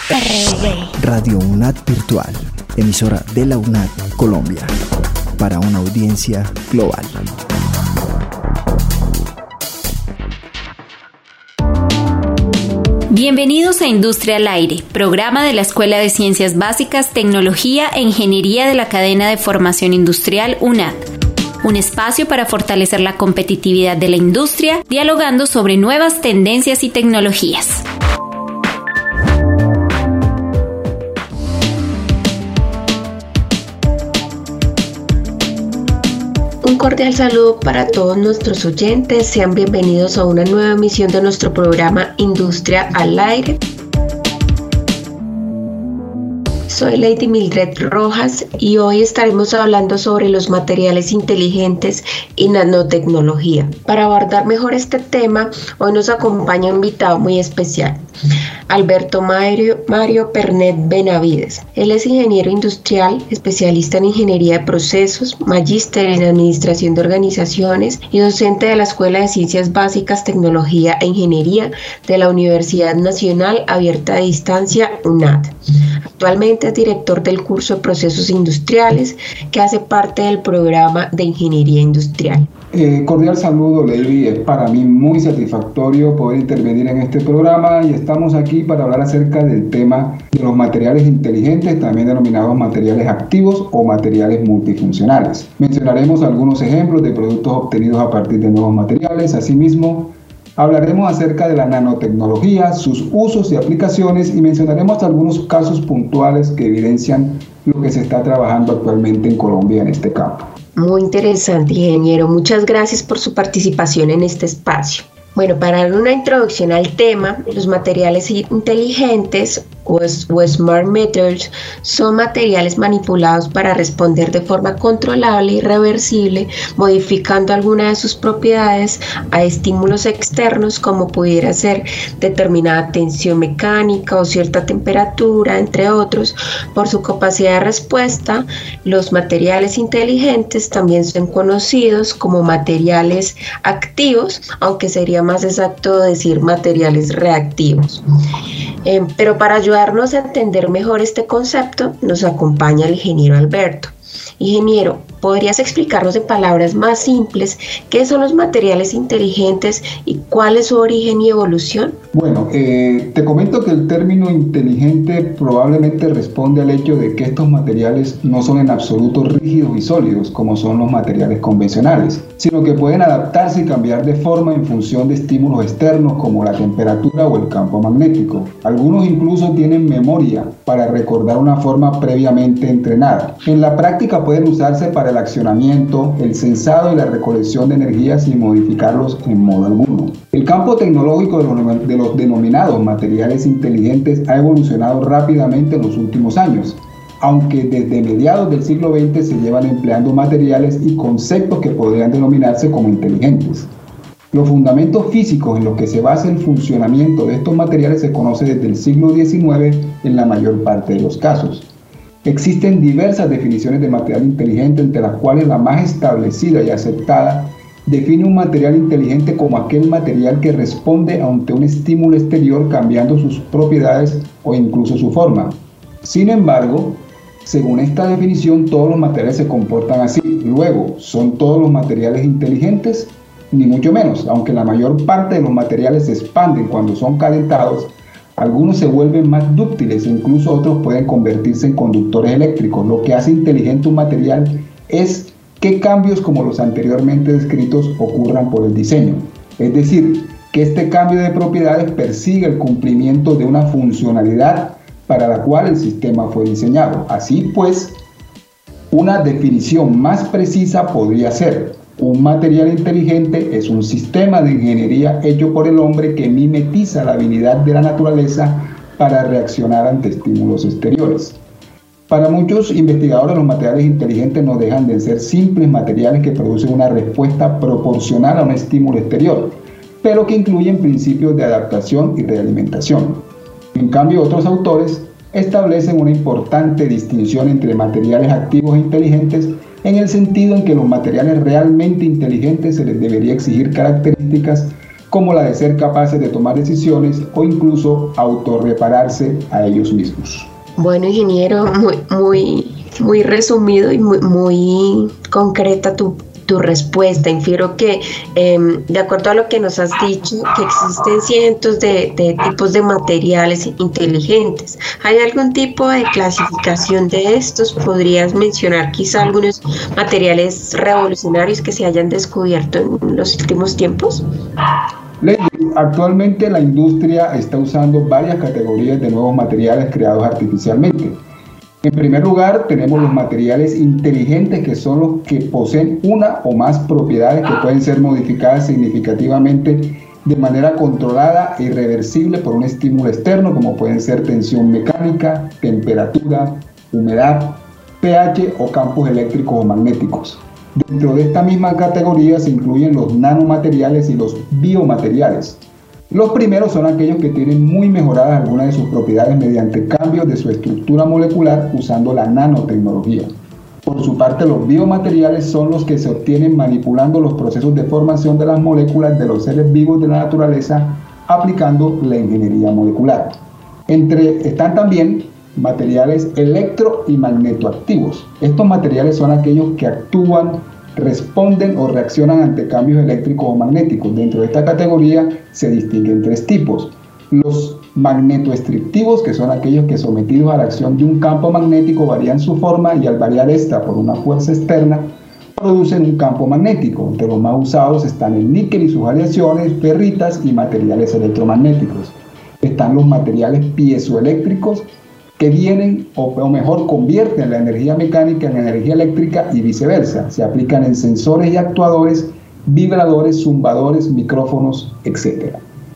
Radio UNAD Virtual, emisora de la UNAD Colombia, para una audiencia global. Bienvenidos a Industria al Aire, programa de la Escuela de Ciencias Básicas, Tecnología e Ingeniería de la Cadena de Formación Industrial UNAD. Un espacio para fortalecer la competitividad de la industria, dialogando sobre nuevas tendencias y tecnologías. Un cordial saludo para todos nuestros oyentes. Sean bienvenidos a una nueva emisión de nuestro programa Industria al Aire. Soy Lady Mildred Rojas y hoy estaremos hablando sobre los materiales inteligentes y nanotecnología. Para abordar mejor este tema, hoy nos acompaña un invitado muy especial, Alberto Mario Pernet Benavides. Él es ingeniero industrial, especialista en ingeniería de procesos, magíster en administración de organizaciones y docente de la Escuela de Ciencias Básicas, Tecnología e Ingeniería de la Universidad Nacional Abierta a Distancia, UNAD. Actualmente es director del curso de procesos industriales que hace parte del programa de ingeniería industrial. Cordial saludo, Lady. Es para mí muy satisfactorio poder intervenir en este programa y estamos aquí para hablar acerca del tema de los materiales inteligentes, también denominados materiales activos o materiales multifuncionales. Mencionaremos algunos ejemplos de productos obtenidos a partir de nuevos materiales. Asimismo, hablaremos acerca de la nanotecnología, sus usos y aplicaciones y mencionaremos algunos casos puntuales que evidencian lo que se está trabajando actualmente en Colombia en este campo. Muy interesante, ingeniero. Muchas gracias por su participación en este espacio. Bueno, para dar una introducción al tema, los materiales inteligentes o Smart Metals son materiales manipulados para responder de forma controlable y reversible, modificando alguna de sus propiedades a estímulos externos como pudiera ser determinada tensión mecánica o cierta temperatura, entre otros. Por su capacidad de respuesta, los materiales inteligentes también son conocidos como materiales activos, aunque sería más exacto decir materiales reactivos. Pero para ayudarnos a entender mejor este concepto, nos acompaña el ingeniero Alberto. Ingeniero, ¿podrías explicarnos en palabras más simples qué son los materiales inteligentes y cuál es su origen y evolución? Bueno, te comento que el término inteligente probablemente responde al hecho de que estos materiales no son en absoluto rígidos y sólidos como son los materiales convencionales, sino que pueden adaptarse y cambiar de forma en función de estímulos externos como la temperatura o el campo magnético. Algunos incluso tienen memoria para recordar una forma previamente entrenada. En la práctica pueden usarse para el accionamiento, el sensado y la recolección de energía sin modificarlos en modo alguno. El campo tecnológico de los denominados materiales inteligentes ha evolucionado rápidamente en los últimos años, aunque desde mediados del siglo XX se llevan empleando materiales y conceptos que podrían denominarse como inteligentes. Los fundamentos físicos en los que se basa el funcionamiento de estos materiales se conoce desde el siglo XIX en la mayor parte de los casos. Existen diversas definiciones de material inteligente, entre las cuales la más establecida y aceptada define un material inteligente como aquel material que responde ante un estímulo exterior cambiando sus propiedades o incluso su forma. Sin embargo, según esta definición, todos los materiales se comportan así. Luego, ¿son todos los materiales inteligentes? Ni mucho menos, aunque la mayor parte de los materiales se expanden cuando son calentados. Algunos se vuelven más dúctiles e incluso otros pueden convertirse en conductores eléctricos. Lo que hace inteligente un material es que cambios como los anteriormente descritos ocurran por el diseño. Es decir, que este cambio de propiedades persigue el cumplimiento de una funcionalidad para la cual el sistema fue diseñado. Así pues, una definición más precisa podría ser: un material inteligente es un sistema de ingeniería hecho por el hombre que mimetiza la habilidad de la naturaleza para reaccionar ante estímulos exteriores. Para muchos investigadores, los materiales inteligentes no dejan de ser simples materiales que producen una respuesta proporcional a un estímulo exterior, pero que incluyen principios de adaptación y realimentación. En cambio, otros autores establecen una importante distinción entre materiales activos e inteligentes, en el sentido en que los materiales realmente inteligentes se les debería exigir características como la de ser capaces de tomar decisiones o incluso autorrepararse a ellos mismos. Bueno, ingeniero, muy resumido y muy concreta tu respuesta. Infiero que, de acuerdo a lo que nos has dicho, que existen cientos de tipos de materiales inteligentes. ¿Hay algún tipo de clasificación de estos? ¿Podrías mencionar quizá algunos materiales revolucionarios que se hayan descubierto en los últimos tiempos? Actualmente la industria está usando varias categorías de nuevos materiales creados artificialmente. En primer lugar, tenemos los materiales inteligentes, que son los que poseen una o más propiedades que pueden ser modificadas significativamente de manera controlada e irreversible por un estímulo externo, como pueden ser tensión mecánica, temperatura, humedad, pH o campos eléctricos o magnéticos. Dentro de esta misma categoría se incluyen los nanomateriales y los biomateriales. Los primeros son aquellos que tienen muy mejoradas algunas de sus propiedades mediante cambios de su estructura molecular usando la nanotecnología. Por su parte, los biomateriales son los que se obtienen manipulando los procesos de formación de las moléculas de los seres vivos de la naturaleza aplicando la ingeniería molecular. Están también materiales electro y magnetoactivos. Estos materiales son aquellos que actúan, responden o reaccionan ante cambios eléctricos o magnéticos. Dentro de esta categoría se distinguen tres tipos. Los magnetoestrictivos, que son aquellos que sometidos a la acción de un campo magnético varían su forma y al variar esta por una fuerza externa producen un campo magnético. Entre los más usados están el níquel y sus aleaciones, ferritas y materiales electromagnéticos. Están los materiales piezoeléctricos, que vienen o mejor convierten la energía mecánica en energía eléctrica y viceversa. Se aplican en sensores y actuadores, vibradores, zumbadores, micrófonos, etc.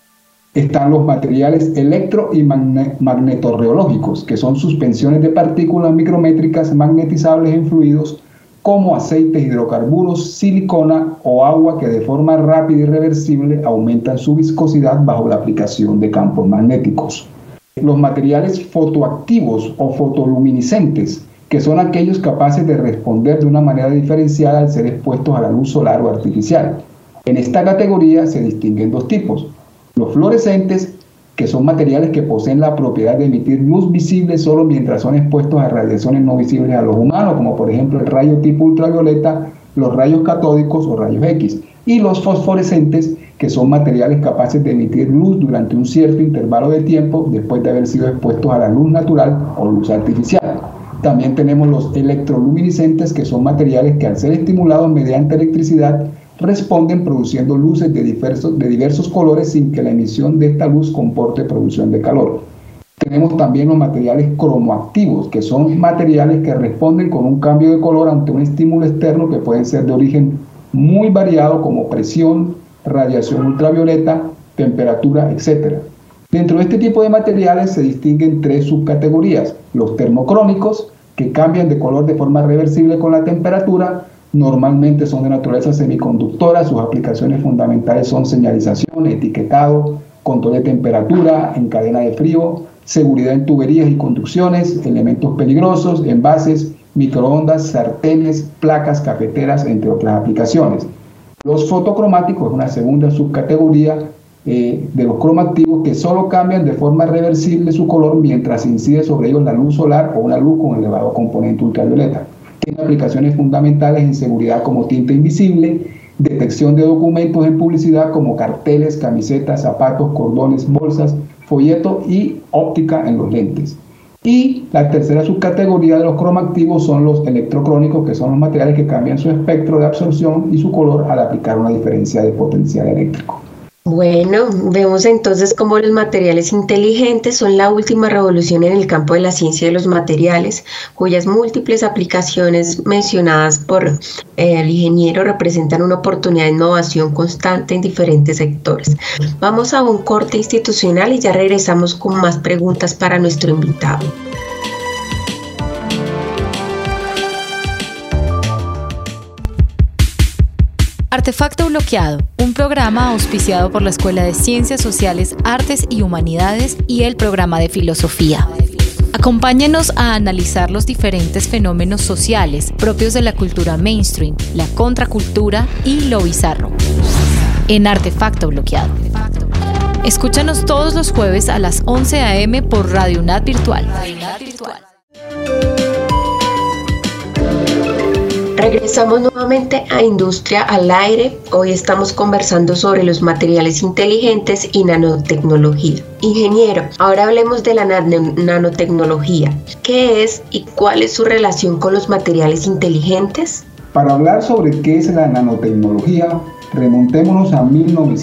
Están los materiales electro y magnetorreológicos, que son suspensiones de partículas micrométricas magnetizables en fluidos como aceites, hidrocarburos, silicona o agua, que de forma rápida y reversible aumentan su viscosidad bajo la aplicación de campos magnéticos. Los materiales fotoactivos o fotoluminiscentes, que son aquellos capaces de responder de una manera diferenciada al ser expuestos a la luz solar o artificial. En esta categoría se distinguen dos tipos: los fluorescentes, que son materiales que poseen la propiedad de emitir luz visible solo mientras son expuestos a radiaciones no visibles a los humanos, como por ejemplo el rayo tipo ultravioleta, los rayos catódicos o rayos X, y los fosforescentes, que son materiales capaces de emitir luz durante un cierto intervalo de tiempo después de haber sido expuestos a la luz natural o luz artificial. También tenemos los electroluminiscentes, que son materiales que al ser estimulados mediante electricidad responden produciendo luces de diversos colores sin que la emisión de esta luz comporte producción de calor. Tenemos también los materiales cromoactivos, que son materiales que responden con un cambio de color ante un estímulo externo, que pueden ser de origen muy variado como presión, radiación ultravioleta, temperatura, etc. Dentro de este tipo de materiales se distinguen tres subcategorías: los termocrómicos, que cambian de color de forma reversible con la temperatura, normalmente son de naturaleza semiconductora, sus aplicaciones fundamentales son señalización, etiquetado, control de temperatura, en cadena de frío, seguridad en tuberías y conducciones, elementos peligrosos, envases, microondas, sartenes, placas, cafeteras, entre otras aplicaciones. Los fotocromáticos es una segunda subcategoría de los cromoactivos, que solo cambian de forma reversible su color mientras incide sobre ellos la luz solar o una luz con elevado componente ultravioleta. Tiene aplicaciones fundamentales en seguridad como tinta invisible, detección de documentos en publicidad como carteles, camisetas, zapatos, cordones, bolsas, folleto y óptica en los lentes. Y la tercera subcategoría de los cromoactivos son los electrocrónicos, que son los materiales que cambian su espectro de absorción y su color al aplicar una diferencia de potencial eléctrico. Bueno, vemos entonces cómo los materiales inteligentes son la última revolución en el campo de la ciencia de los materiales, cuyas múltiples aplicaciones mencionadas por el ingeniero representan una oportunidad de innovación constante en diferentes sectores. Vamos a un corte institucional y ya regresamos con más preguntas para nuestro invitado. Artefacto Bloqueado, un programa auspiciado por la Escuela de Ciencias Sociales, Artes y Humanidades y el programa de Filosofía. Acompáñenos a analizar los diferentes fenómenos sociales propios de la cultura mainstream, la contracultura y lo bizarro. En Artefacto Bloqueado. Escúchanos todos los jueves a las 11 a.m. por Radio UNAD Virtual. Regresamos nuevamente a Industria al Aire. Hoy estamos conversando sobre los materiales inteligentes y nanotecnología. Ingeniero, ahora hablemos de la nanotecnología. ¿Qué es y cuál es su relación con los materiales inteligentes? Para hablar sobre qué es la nanotecnología, remontémonos a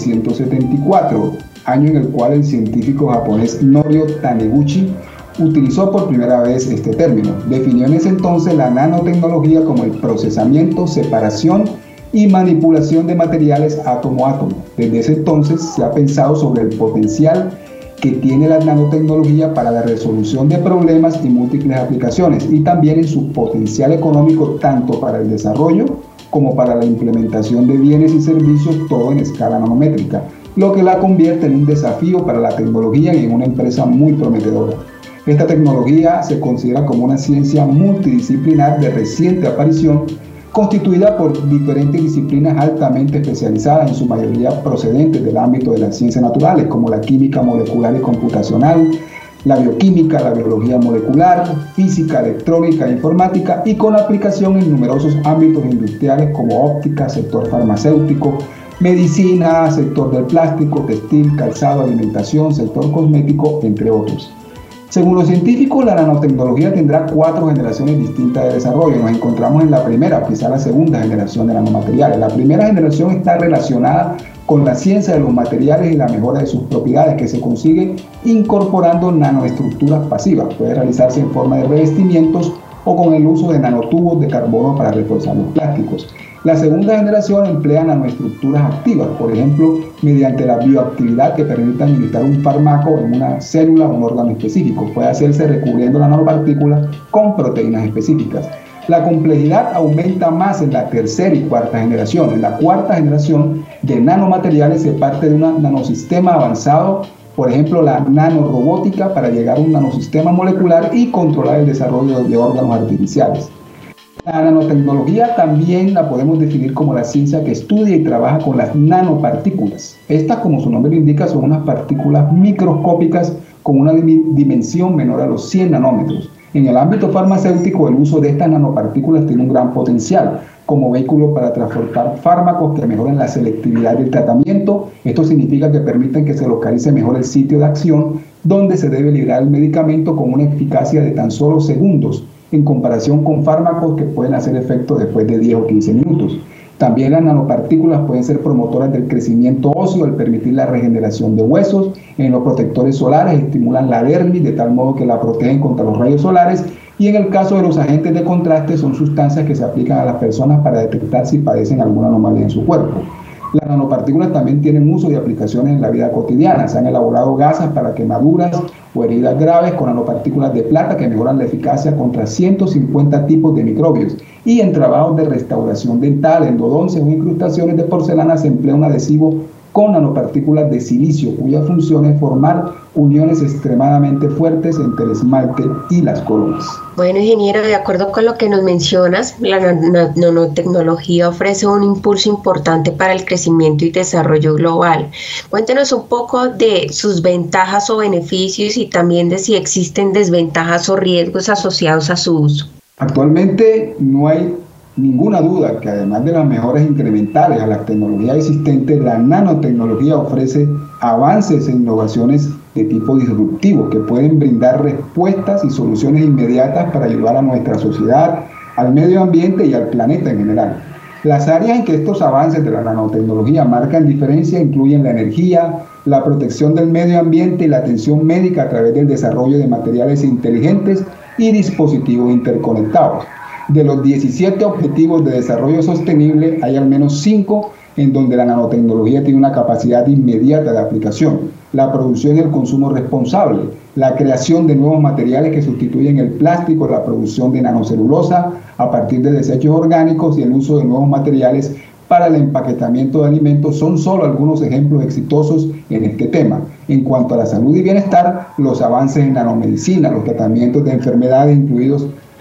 1974, año en el cual el científico japonés Norio Taniguchi utilizó por primera vez este término. Definió en ese entonces la nanotecnología como el procesamiento, separación y manipulación de materiales átomo a átomo. Desde ese entonces se ha pensado sobre el potencial que tiene la nanotecnología para la resolución de problemas y múltiples aplicaciones, y también en su potencial económico tanto para el desarrollo como para la implementación de bienes y servicios, todo en escala nanométrica, lo que la convierte en un desafío para la tecnología y en una empresa muy prometedora. Esta tecnología se considera como una ciencia multidisciplinar de reciente aparición, constituida por diferentes disciplinas altamente especializadas, en su mayoría procedentes del ámbito de las ciencias naturales, como la química molecular y computacional, la bioquímica, la biología molecular, física, electrónica e informática, y con aplicación en numerosos ámbitos industriales como óptica, sector farmacéutico, medicina, sector del plástico, textil, calzado, alimentación, sector cosmético, entre otros. Según los científicos, la nanotecnología tendrá 4 generaciones distintas de desarrollo. Nos encontramos en la primera, quizá la segunda generación de nanomateriales. La primera generación está relacionada con la ciencia de los materiales y la mejora de sus propiedades, que se consigue incorporando nanoestructuras pasivas. Puede realizarse en forma de revestimientos o con el uso de nanotubos de carbono para reforzar los plásticos. La segunda generación emplea nanoestructuras activas, por ejemplo, mediante la bioactividad que permite administrar un fármaco en una célula o un órgano específico. Puede hacerse recubriendo la nanopartícula con proteínas específicas. La complejidad aumenta más en la tercera y cuarta generación. En la cuarta generación de nanomateriales se parte de un nanosistema avanzado, por ejemplo la nanorobótica, para llegar a un nanosistema molecular y controlar el desarrollo de órganos artificiales. La nanotecnología también la podemos definir como la ciencia que estudia y trabaja con las nanopartículas. Estas, como su nombre lo indica, son unas partículas microscópicas con una dimensión menor a los 100 nanómetros. En el ámbito farmacéutico, el uso de estas nanopartículas tiene un gran potencial como vehículo para transportar fármacos que mejoran la selectividad del tratamiento. Esto significa que permiten que se localice mejor el sitio de acción donde se debe liberar el medicamento con una eficacia de tan solo segundos, en comparación con fármacos que pueden hacer efecto después de 10 o 15 minutos. También las nanopartículas pueden ser promotoras del crecimiento óseo al permitir la regeneración de huesos. En los protectores solares estimulan la dermis de tal modo que la protegen contra los rayos solares, y en el caso de los agentes de contraste son sustancias que se aplican a las personas para detectar si padecen alguna anomalía en su cuerpo. Las nanopartículas también tienen uso y aplicaciones en la vida cotidiana. Se han elaborado gasas para quemaduras o heridas graves con nanopartículas de plata que mejoran la eficacia contra 150 tipos de microbios. Y en trabajos de restauración dental, endodoncias o incrustaciones de porcelana se emplea un adhesivo con nanopartículas de silicio, cuya función es formar uniones extremadamente fuertes entre el esmalte y las coronas. Bueno, ingeniero, de acuerdo con lo que nos mencionas, la nanotecnología ofrece un impulso importante para el crecimiento y desarrollo global. Cuéntenos un poco de sus ventajas o beneficios y también de si existen desventajas o riesgos asociados a su uso. Actualmente no hay ninguna duda que además de las mejoras incrementales a las tecnologías existentes, la nanotecnología ofrece avances e innovaciones de tipo disruptivo que pueden brindar respuestas y soluciones inmediatas para ayudar a nuestra sociedad, al medio ambiente y al planeta en general. Las áreas en que estos avances de la nanotecnología marcan diferencia incluyen la energía, la protección del medio ambiente y la atención médica a través del desarrollo de materiales inteligentes y dispositivos interconectados. De los 17 objetivos de desarrollo sostenible, hay al menos 5 en donde la nanotecnología tiene una capacidad inmediata de aplicación: la producción y el consumo responsable, la creación de nuevos materiales que sustituyen el plástico, la producción de nanocelulosa a partir de desechos orgánicos y el uso de nuevos materiales para el empaquetamiento de alimentos son solo algunos ejemplos exitosos en este tema. En cuanto a la salud y bienestar, los avances en nanomedicina, los tratamientos de enfermedades, incluidos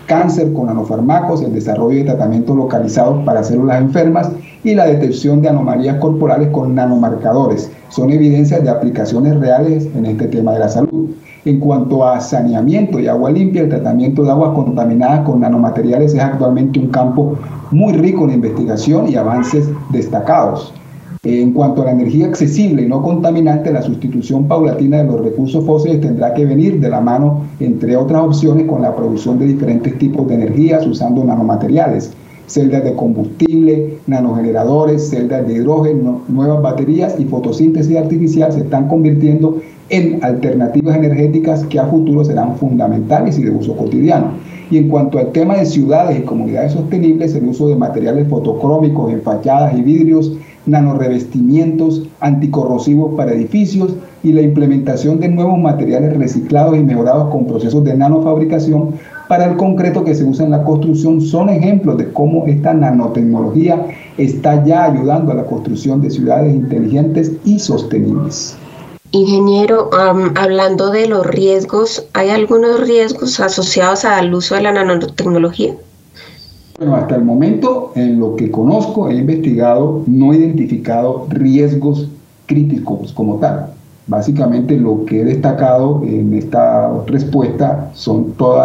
cáncer con nanofármacos, el desarrollo de tratamientos localizados para células enfermas y la detección de anomalías corporales con nanomarcadores. Son evidencias de aplicaciones reales en este tema de la salud. En cuanto a saneamiento y agua limpia, el tratamiento de aguas contaminadas con nanomateriales es actualmente un campo muy rico en investigación y avances destacados. En cuanto a la energía accesible y no contaminante, la sustitución paulatina de los recursos fósiles tendrá que venir de la mano, entre otras opciones, con la producción de diferentes tipos de energías usando nanomateriales, celdas de combustible, nanogeneradores, celdas de hidrógeno, nuevas baterías y fotosíntesis artificial se están convirtiendo en alternativas energéticas que a futuro serán fundamentales y de uso cotidiano. Y en cuanto al tema de ciudades y comunidades sostenibles, el uso de materiales fotocrómicos en fachadas y vidrios, nanorrevestimientos anticorrosivos para edificios y la implementación de nuevos materiales reciclados y mejorados con procesos de nanofabricación para el concreto que se usa en la construcción son ejemplos de cómo esta nanotecnología está ya ayudando a la construcción de ciudades inteligentes y sostenibles. Ingeniero, hablando de los riesgos, ¿hay algunos riesgos asociados al uso de la nanotecnología? Bueno, hasta el momento, en lo que conozco, he investigado, no he identificado riesgos críticos como tal. Básicamente lo que he destacado en esta respuesta son todo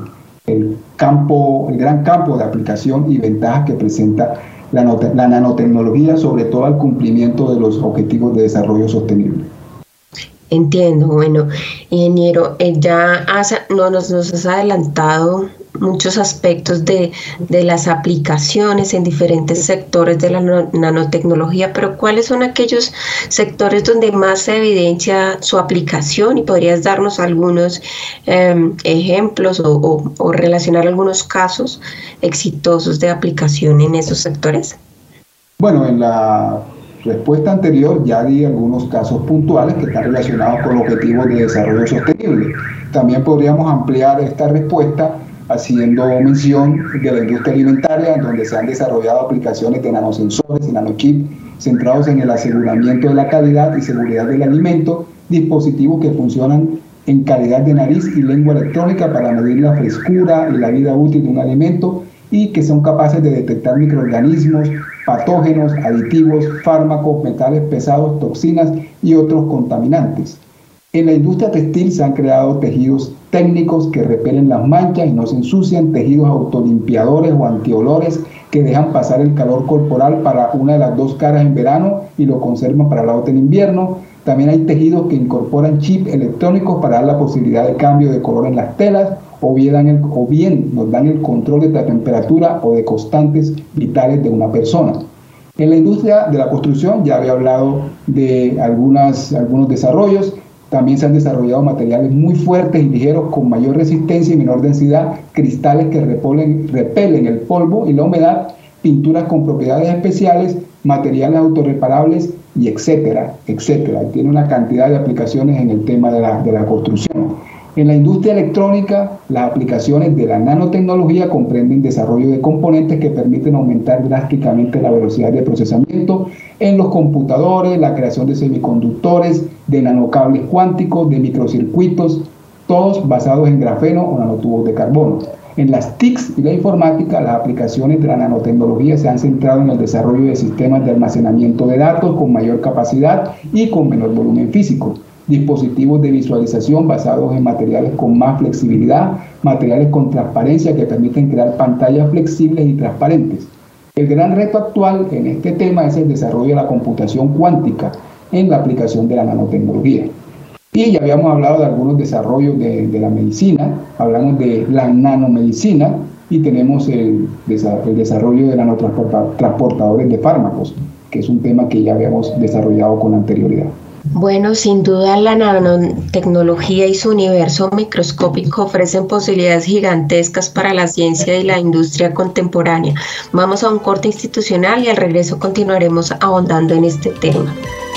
el gran campo de aplicación y ventajas que presenta la nanotecnología, sobre todo al cumplimiento de los objetivos de desarrollo sostenible. Entiendo. Bueno, ingeniero, nos has adelantado muchos aspectos de las aplicaciones en diferentes sectores de la nanotecnología, pero ¿cuáles son aquellos sectores donde más se evidencia su aplicación? Y podrías darnos algunos ejemplos o relacionar algunos casos exitosos de aplicación en esos sectores. Bueno, en la respuesta anterior ya di algunos casos puntuales que están relacionados con objetivos de desarrollo sostenible. También podríamos ampliar esta respuesta haciendo mención de la industria alimentaria, donde se han desarrollado aplicaciones de nanosensores y nanochips centrados en el aseguramiento de la calidad y seguridad del alimento, dispositivos que funcionan en calidad de nariz y lengua electrónica para medir la frescura y la vida útil de un alimento y que son capaces de detectar microorganismos, patógenos, aditivos, fármacos, metales pesados, toxinas y otros contaminantes. En la industria textil se han creado tejidos técnicos que repelen las manchas y no se ensucian, tejidos autolimpiadores o antiolores que dejan pasar el calor corporal para una de las dos caras en verano y lo conservan para la otra en invierno. También hay tejidos que incorporan chips electrónicos para dar la posibilidad de cambio de color en las telas o bien nos dan el control de la temperatura o de constantes vitales de una persona. En la industria de la construcción ya había hablado de algunos desarrollos. También se han desarrollado materiales muy fuertes y ligeros con mayor resistencia y menor densidad, cristales que repelen el polvo y la humedad, pinturas con propiedades especiales, materiales autorreparables y etcétera, etcétera. Tiene una cantidad de aplicaciones en el tema de la construcción. En la industria electrónica, las aplicaciones de la nanotecnología comprenden desarrollo de componentes que permiten aumentar drásticamente la velocidad de procesamiento en los computadores, la creación de semiconductores, de nanocables cuánticos, de microcircuitos, todos basados en grafeno o nanotubos de carbono. En las TICs y la informática, las aplicaciones de la nanotecnología se han centrado en el desarrollo de sistemas de almacenamiento de datos con mayor capacidad y con menor volumen físico, dispositivos de visualización basados en materiales con más flexibilidad, materiales con transparencia que permiten crear pantallas flexibles y transparentes. El gran reto actual en este tema es el desarrollo de la computación cuántica en la aplicación de la nanotecnología. Y ya habíamos hablado de algunos desarrollos de la medicina, hablamos de la nanomedicina y tenemos el desarrollo de nanotransportadores de fármacos, que es un tema que ya habíamos desarrollado con anterioridad. Bueno, sin duda la nanotecnología y su universo microscópico ofrecen posibilidades gigantescas para la ciencia y la industria contemporánea. Vamos a un corte institucional y al regreso continuaremos ahondando en este tema.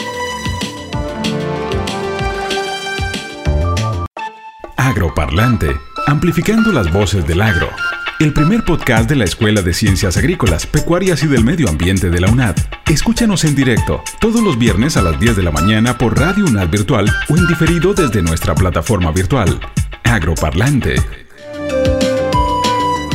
Agroparlante, amplificando las voces del agro. El primer podcast de la Escuela de Ciencias Agrícolas, Pecuarias y del Medio Ambiente de la UNAD. Escúchanos en directo todos los viernes a las 10 de la mañana por Radio UNAD Virtual o en diferido desde nuestra plataforma virtual. Agroparlante.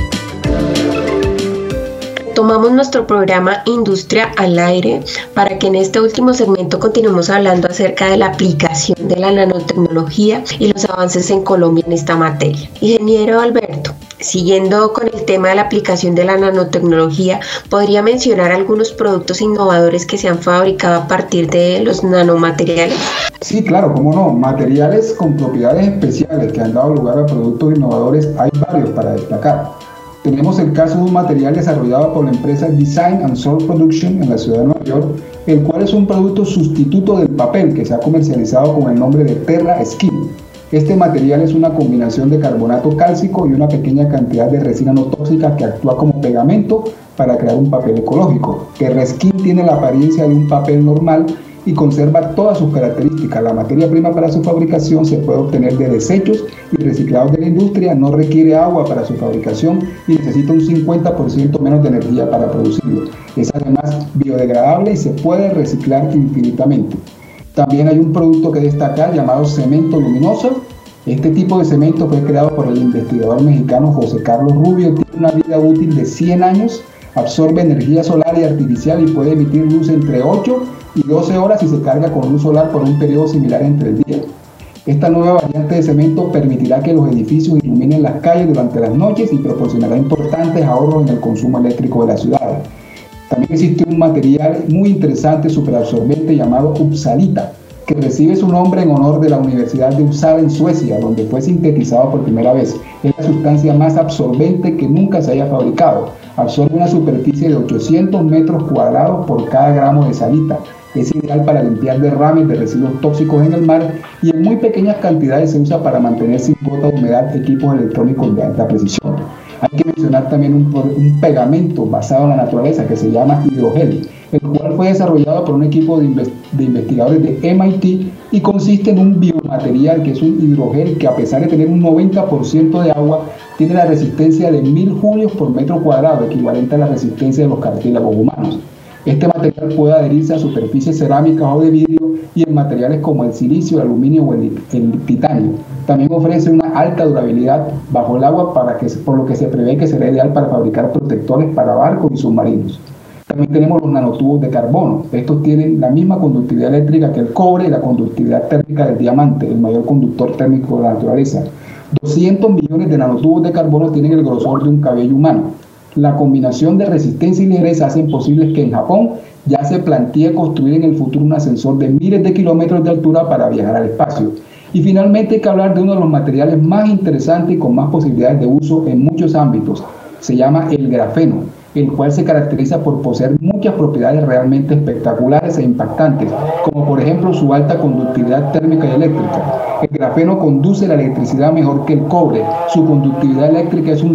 retomamos nuestro programa Industria al Aire para que en este último segmento continuemos hablando acerca de la aplicación de la nanotecnología y los avances en Colombia en esta materia. Ingeniero Alberto, siguiendo con el tema de la aplicación de la nanotecnología, ¿podría mencionar algunos productos innovadores que se han fabricado a partir de los nanomateriales? Sí, claro, cómo no. Materiales con propiedades especiales que han dado lugar a productos innovadores hay varios para destacar. Tenemos el caso de un material desarrollado por la empresa Design and Salt Production en la ciudad de Nueva York, el cual es un producto sustituto del papel que se ha comercializado con el nombre de Terra Skin. Este material es una combinación de carbonato cálcico y una pequeña cantidad de resina no tóxica que actúa como pegamento para crear un papel ecológico. Terra Skin tiene la apariencia de un papel normal y conserva todas sus características. La materia prima para su fabricación se puede obtener de desechos y reciclados de la industria, no requiere agua para su fabricación y necesita un 50% menos de energía para producirlo. Es además biodegradable y se puede reciclar infinitamente. También hay un producto que destacar llamado cemento luminoso. Este tipo de cemento fue creado por el investigador mexicano José Carlos Rubio, tiene una vida útil de 100 años, absorbe energía solar y artificial y puede emitir luz entre 8 y 12 horas si se carga con luz solar por un periodo similar entre el día. Esta nueva variante de cemento permitirá que los edificios iluminen las calles durante las noches y proporcionará importantes ahorros en el consumo eléctrico de la ciudad. También existe un material muy interesante superabsorbente llamado Upsalita, que recibe su nombre en honor de la Universidad de Uppsala en Suecia, donde fue sintetizado por primera vez. Es la sustancia más absorbente que nunca se haya fabricado. Absorbe una superficie de 800 metros cuadrados por cada gramo de salita. Es ideal para limpiar derrames de residuos tóxicos en el mar y en muy pequeñas cantidades se usa para mantener sin gota de humedad equipos electrónicos de alta precisión. Hay que mencionar también un pegamento basado en la naturaleza que se llama hidrogel, el cual fue desarrollado por un equipo de investigadores de MIT y consiste en un biomaterial que es un hidrogel que, a pesar de tener un 90% de agua, tiene la resistencia de 1000 julios por metro cuadrado, equivalente a la resistencia de los cartílagos humanos. Este material puede adherirse a superficies cerámicas o de vidrio y en materiales como el silicio, el aluminio o el titanio. También ofrece una alta durabilidad bajo el agua, por lo que se prevé que será ideal para fabricar protectores para barcos y submarinos. También tenemos los nanotubos de carbono. Estos tienen la misma conductividad eléctrica que el cobre y la conductividad térmica del diamante, el mayor conductor térmico de la naturaleza. 200 millones de nanotubos de carbono tienen el grosor de un cabello humano. La combinación de resistencia y ligereza hacen posible que en Japón ya se plantee construir en el futuro un ascensor de miles de kilómetros de altura para viajar al espacio. Y finalmente hay que hablar de uno de los materiales más interesantes y con más posibilidades de uso en muchos ámbitos. Se llama el grafeno, el cual se caracteriza por poseer muchas propiedades realmente espectaculares e impactantes, como por ejemplo su alta conductividad térmica y eléctrica. El grafeno conduce la electricidad mejor que el cobre. Su conductividad eléctrica es un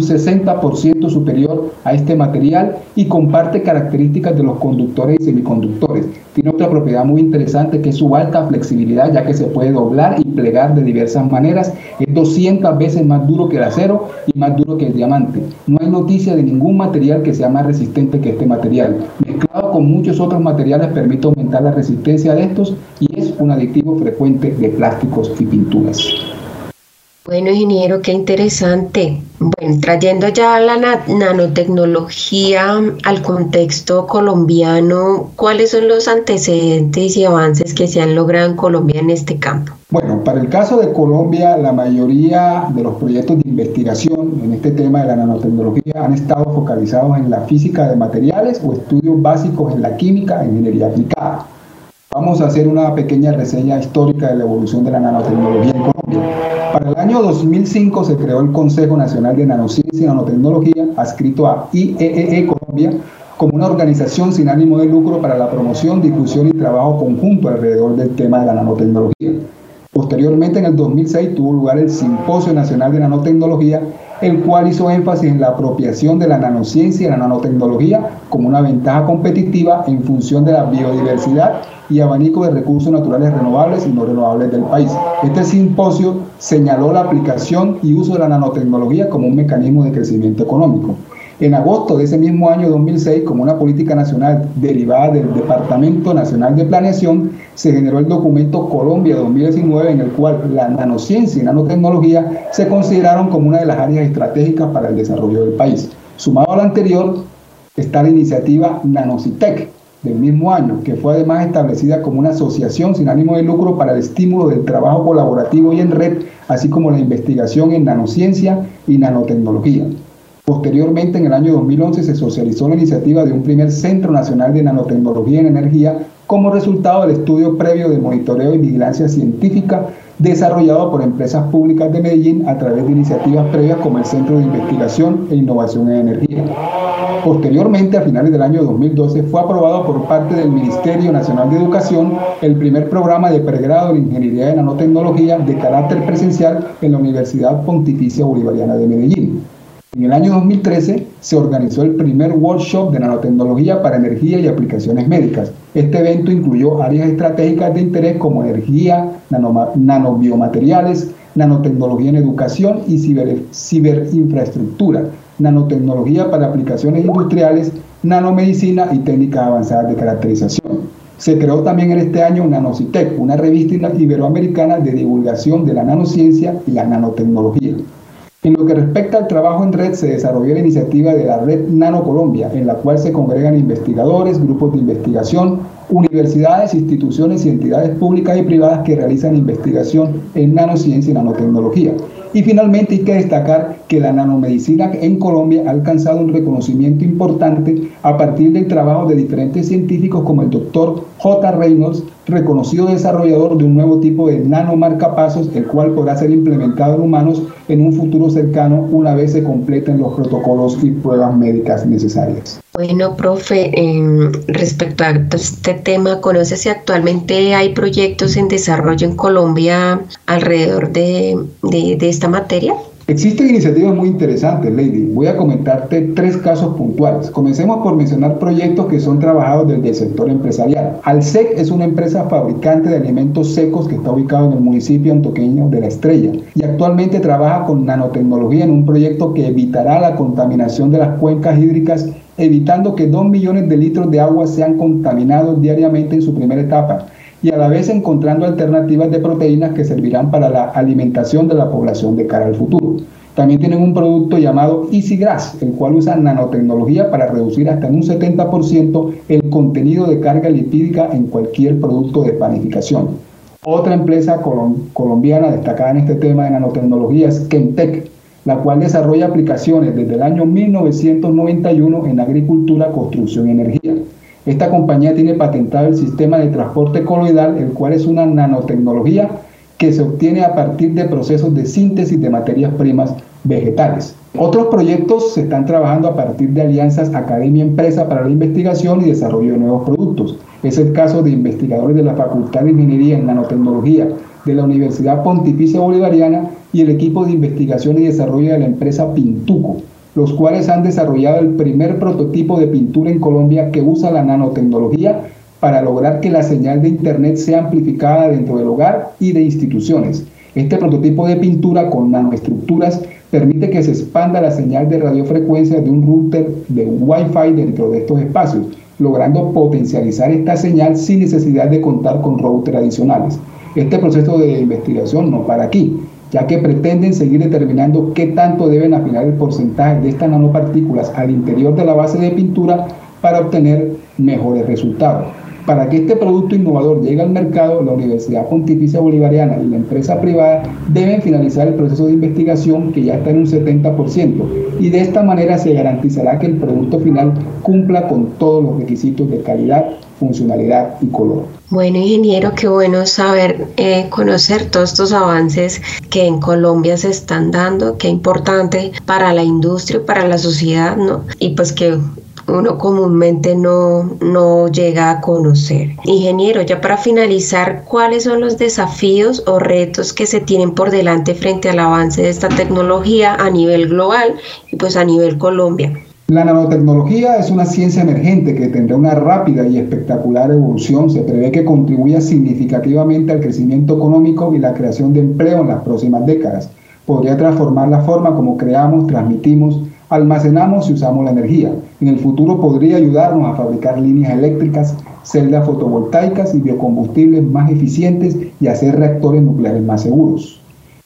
60% superior a este material y comparte características de los conductores y semiconductores. Tiene otra propiedad muy interesante que es su alta flexibilidad, ya que se puede doblar y plegar de diversas maneras. Es 200 veces más duro que el acero y más duro que el diamante. No hay noticia de ningún material que sea más resistente que este material. Mezclado con muchos otros materiales permite aumentar la resistencia de estos y es un aditivo frecuente de plásticos y pinturas. Bueno, ingeniero, qué interesante. Bueno, trayendo ya la nanotecnología al contexto colombiano, ¿cuáles son los antecedentes y avances que se han logrado en Colombia en este campo? Bueno, para el caso de Colombia, la mayoría de los proyectos de investigación en este tema de la nanotecnología han estado focalizados en la física de materiales o estudios básicos en la química e ingeniería aplicada. Vamos a hacer una pequeña reseña histórica de la evolución de la nanotecnología en Colombia. Para el año 2005 se creó el Consejo Nacional de Nanociencia y Nanotecnología, adscrito a IEEE Colombia, como una organización sin ánimo de lucro para la promoción, difusión y trabajo conjunto alrededor del tema de la nanotecnología. Posteriormente, en el 2006, tuvo lugar el Simposio Nacional de Nanotecnología, el cual hizo énfasis en la apropiación de la nanociencia y la nanotecnología como una ventaja competitiva en función de la biodiversidad y abanico de recursos naturales renovables y no renovables del país. Este simposio señaló la aplicación y uso de la nanotecnología como un mecanismo de crecimiento económico. En agosto de ese mismo año 2006, como una política nacional derivada del Departamento Nacional de Planeación, se generó el documento Colombia 2019, en el cual la nanociencia y nanotecnología se consideraron como una de las áreas estratégicas para el desarrollo del país. Sumado a lo anterior, Está la iniciativa Nanocitec del mismo año, que fue además establecida como una asociación sin ánimo de lucro para el estímulo del trabajo colaborativo y en red, así como la investigación en nanociencia y nanotecnología. Posteriormente, en el año 2011, se socializó la iniciativa de un primer Centro Nacional de Nanotecnología en Energía como resultado del estudio previo de monitoreo y vigilancia científica desarrollado por empresas públicas de Medellín a través de iniciativas previas como el Centro de Investigación e Innovación en Energía. Posteriormente, a finales del año 2012, fue aprobado por parte del Ministerio Nacional de Educación el primer programa de pregrado en Ingeniería de Nanotecnología de carácter presencial en la Universidad Pontificia Bolivariana de Medellín. En el año 2013 se organizó el primer workshop de nanotecnología para energía y aplicaciones médicas. Este evento incluyó áreas estratégicas de interés como energía, nanobiomateriales, nanotecnología en educación y ciberinfraestructura, nanotecnología para aplicaciones industriales, nanomedicina y técnicas avanzadas de caracterización. Se creó también en este año Nanocitec, una revista iberoamericana de divulgación de la nanociencia y la nanotecnología. En lo que respecta al trabajo en red, se desarrolló la iniciativa de la Red Nano Colombia, en la cual se congregan investigadores, grupos de investigación, universidades, instituciones y entidades públicas y privadas que realizan investigación en nanociencia y nanotecnología. Y finalmente hay que destacar que la nanomedicina en Colombia ha alcanzado un reconocimiento importante a partir del trabajo de diferentes científicos como el doctor J. Reynolds, reconocido desarrollador de un nuevo tipo de nanomarcapasos, el cual podrá ser implementado en humanos en un futuro cercano una vez se completen los protocolos y pruebas médicas necesarias. Bueno, profe, respecto a este tema, ¿conoce si actualmente hay proyectos en desarrollo en Colombia alrededor de esta materia? Existen iniciativas muy interesantes, Lady. Voy a comentarte 3 casos puntuales. Comencemos por mencionar proyectos que son trabajados desde el sector empresarial. Alsec es una empresa fabricante de alimentos secos que está ubicado en el municipio antioqueño de La Estrella y actualmente trabaja con nanotecnología en un proyecto que evitará la contaminación de las cuencas hídricas, evitando que 2 millones de litros de agua sean contaminados diariamente en su primera etapa, y a la vez encontrando alternativas de proteínas que servirán para la alimentación de la población de cara al futuro. También tienen un producto llamado EasyGrass, el cual usa nanotecnología para reducir hasta en un 70% el contenido de carga lipídica en cualquier producto de panificación. Otra empresa colombiana destacada en este tema de nanotecnología es Chemtech, la cual desarrolla aplicaciones desde el año 1991 en agricultura, construcción y energía. Esta compañía tiene patentado el sistema de transporte coloidal, el cual es una nanotecnología que se obtiene a partir de procesos de síntesis de materias primas vegetales. Otros proyectos se están trabajando a partir de alianzas academia-empresa para la investigación y desarrollo de nuevos productos. Es el caso de investigadores de la Facultad de Ingeniería en Nanotecnología de la Universidad Pontificia Bolivariana y el equipo de investigación y desarrollo de la empresa Pintuco, los cuales han desarrollado el primer prototipo de pintura en Colombia que usa la nanotecnología para lograr que la señal de Internet sea amplificada dentro del hogar y de instituciones. Este prototipo de pintura con nanoestructuras permite que se expanda la señal de radiofrecuencia de un router de Wi-Fi dentro de estos espacios, logrando potencializar esta señal sin necesidad de contar con routers adicionales. Este proceso de investigación no para aquí, ya que pretenden seguir determinando qué tanto deben afinar el porcentaje de estas nanopartículas al interior de la base de pintura para obtener mejores resultados. Para que este producto innovador llegue al mercado, la Universidad Pontificia Bolivariana y la empresa privada deben finalizar el proceso de investigación, que ya está en un 70%, y de esta manera se garantizará que el producto final cumpla con todos los requisitos de calidad, funcionalidad y color. Bueno, ingeniero, qué bueno saber, conocer todos estos avances que en Colombia se están dando, qué importante para la industria, para la sociedad, ¿no? Y pues que uno comúnmente no llega a conocer. Ingeniero, ya para finalizar, ¿cuáles son los desafíos o retos que se tienen por delante frente al avance de esta tecnología a nivel global y pues a nivel Colombia? La nanotecnología es una ciencia emergente que tendrá una rápida y espectacular evolución. Se prevé que contribuya significativamente al crecimiento económico y la creación de empleo en las próximas décadas. Podría transformar la forma como creamos, transmitimos, almacenamos y usamos la energía. En el futuro podría ayudarnos a fabricar líneas eléctricas, celdas fotovoltaicas y biocombustibles más eficientes y hacer reactores nucleares más seguros.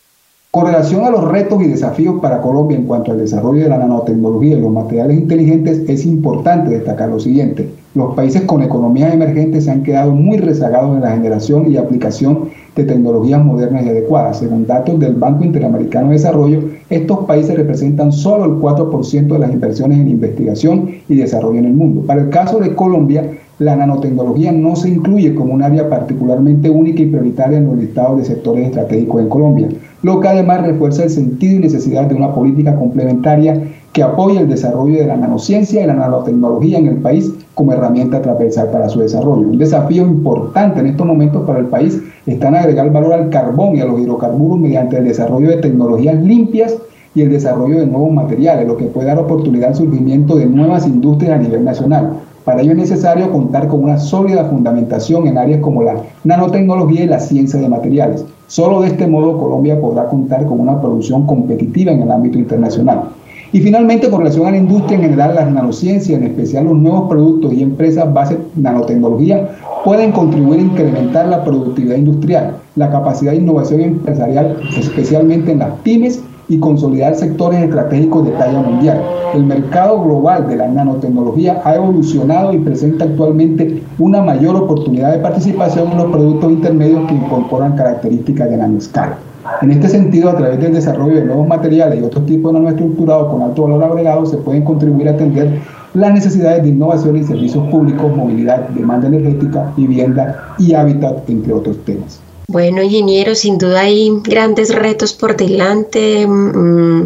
Con relación a los retos y desafíos para Colombia en cuanto al desarrollo de la nanotecnología y los materiales inteligentes, es importante destacar lo siguiente. Los países con economías emergentes se han quedado muy rezagados en la generación y aplicación de tecnologías modernas y adecuadas. Según datos del Banco Interamericano de Desarrollo, estos países representan solo el 4% de las inversiones en investigación y desarrollo en el mundo. Para el caso de Colombia, la nanotecnología no se incluye como un área particularmente única y prioritaria en los listados de sectores estratégicos en Colombia, lo que además refuerza el sentido y necesidad de una política complementaria que apoye el desarrollo de la nanociencia y la nanotecnología en el país como herramienta transversal para su desarrollo. Un desafío importante en estos momentos para el país está en agregar valor al carbón y a los hidrocarburos mediante el desarrollo de tecnologías limpias y el desarrollo de nuevos materiales, lo que puede dar oportunidad al surgimiento de nuevas industrias a nivel nacional. Para ello es necesario contar con una sólida fundamentación en áreas como la nanotecnología y la ciencia de materiales. Solo de este modo Colombia podrá contar con una producción competitiva en el ámbito internacional. Y finalmente, con relación a la industria en general, las nanociencias, en especial los nuevos productos y empresas base nanotecnología, pueden contribuir a incrementar la productividad industrial, la capacidad de innovación empresarial, especialmente en las pymes, y consolidar sectores estratégicos de talla mundial. El mercado global de la nanotecnología ha evolucionado y presenta actualmente una mayor oportunidad de participación en los productos intermedios que incorporan características de nanoescala. En este sentido, a través del desarrollo de nuevos materiales y otros tipos de nanoestructurados con alto valor agregado, se pueden contribuir a atender las necesidades de innovación y servicios públicos, movilidad, demanda energética, vivienda y hábitat, entre otros temas. Bueno, ingeniero, sin duda hay grandes retos por delante, un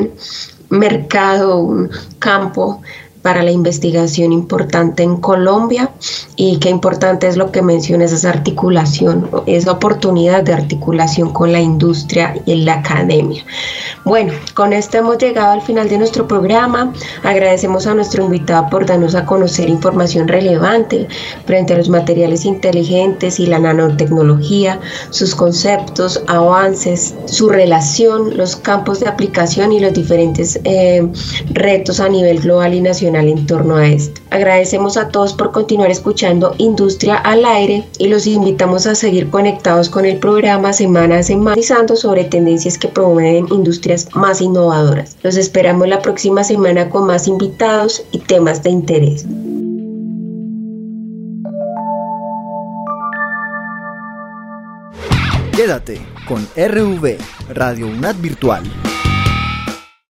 mercado, un campo para la investigación importante en Colombia, y qué importante es lo que menciona, esa articulación, esa oportunidad de articulación con la industria y la academia. Bueno, con esto hemos llegado al final de nuestro programa. Agradecemos a nuestro invitado por darnos a conocer información relevante frente a los materiales inteligentes y la nanotecnología, sus conceptos, avances, su relación, los campos de aplicación y los diferentes retos a nivel global y nacional en torno a esto. Agradecemos a todos por continuar escuchando Industria al Aire y los invitamos a seguir conectados con el programa semana a semana, analizando sobre tendencias que promueven industrias más innovadoras. Los esperamos la próxima semana con más invitados y temas de interés. Quédate con RV Radio UNAD Virtual.